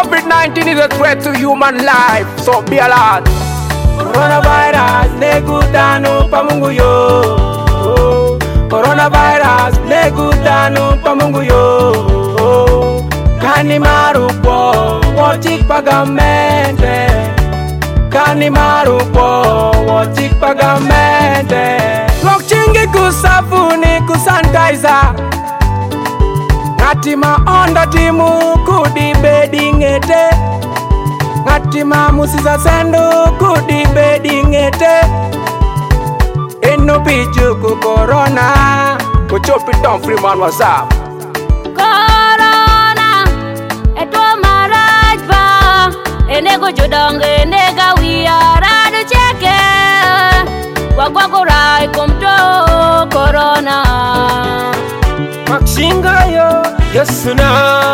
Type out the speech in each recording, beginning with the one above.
COVID-19 is a threat to human life, so be alert. Coronavirus negutano pa Mungu yo. Coronavirus negutano pa Mungu yo. Kani marupo wotik pagamente. Kani marupo wotik pagamente. Lok chingi kusafuni kusanitizer. Ngatima onda timu kudi bedingete. Ngatima musisa sendu kudi bedingete. Eno piju ku corona. Kuchopi tom free man WhatsApp. Corona eto marajba. Enego jodonge enega wiyaradu cheke. Wakwakurai kumto corona. Maxingayo yesuna.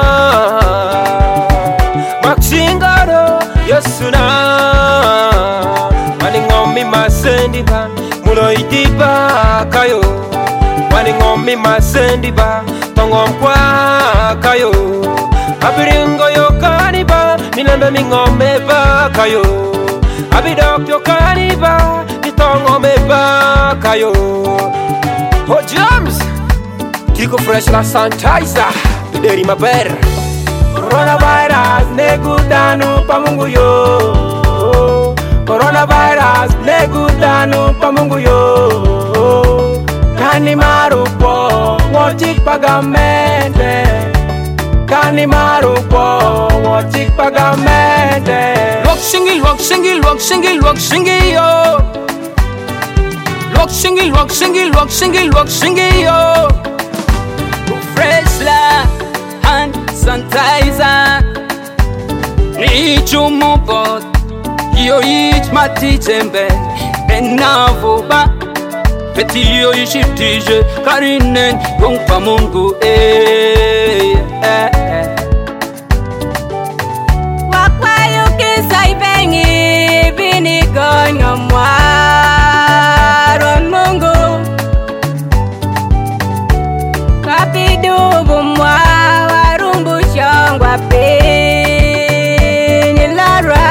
Maxingaro yesuna. Maningomi masendiba muno idiba kayo. Maningomi masendiba tongomkwa kayo. Abiringo yo kaniba nilembe mingome ba kayo. Abidok yo kaniba nitongome ba kayo. Oh James Kiko fresh la sanitizer, bideri maber. Coronavirus negutano pa Mungu yo. Coronavirus negutano pa Mungu yo. Kani marupo wotik pagamente. Kani marupo wotik pagamente. Lok singil, lok singil, lok singil, lok singil yo. Lok singil, lok singil, lok singil, lok singil yo. Fresh la hand sanitizer. Nichumu bot yo ich matichembe enavuba peti yo ishitije karinen gongpa Mungu Wakwayo kisai bengi bini gonyo mwaro Mungu. Kapidubu mwa warumbu shongwa peni laranda.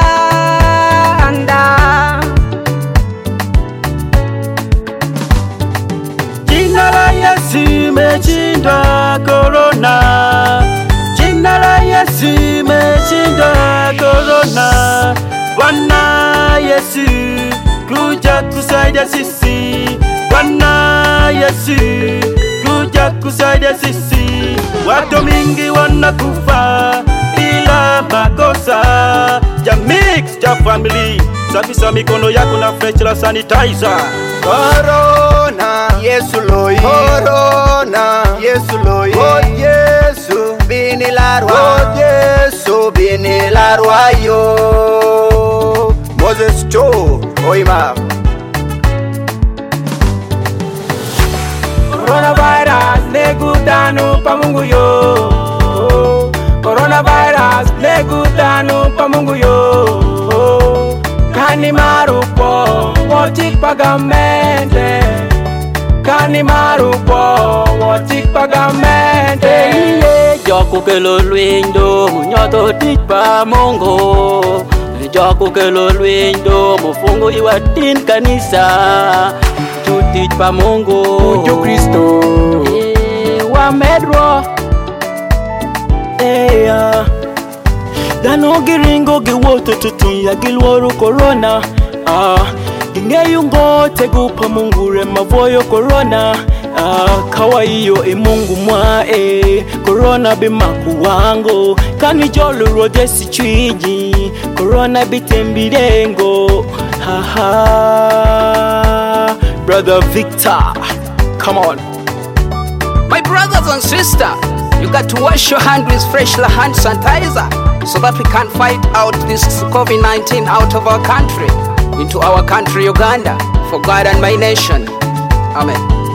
Jina la Yesu imeshinda corona. Jina la Yesu imeshinda corona. Bwana Yesu kuja kusaidia sisi. Bwana Yesu kuja kusaidia sisi. Watu mingi wanakufa bila makosa. Jamix ja family, safisha mikono yako na fresh la sanitizer. Corona Yesu loi. Corona Yesu loi. Oh Yesu bini larwa. Oh Yesu bini larwa yo. Moses Cho oima. Coronavirus negutano pa Mungu yo. Coronavirus negutano pa Mungu yo. Kani marupo wotik pagamente. Kani marupo wotik pagamente. Ile joko kelo lwindo munyoto tikpa Mungu. Joko kelo lwindo mufungu iwatin kanisa. Tutit pa Mungu Ujo Kristo wa medro. Dano giringo giwoto tutuya gilworo corona. Ingeyungo tegupa Mungu remavoyo corona. Kawaiyo Mungu mwa corona bimaku wango. Kani jolo rodesi chwiji corona bitembirengo. Brother Victor, come on. My brothers and sisters, you got to wash your hand with fresh hand sanitizer so that we can fight out this COVID-19 out of our country, into our country Uganda, for God and my nation. Amen.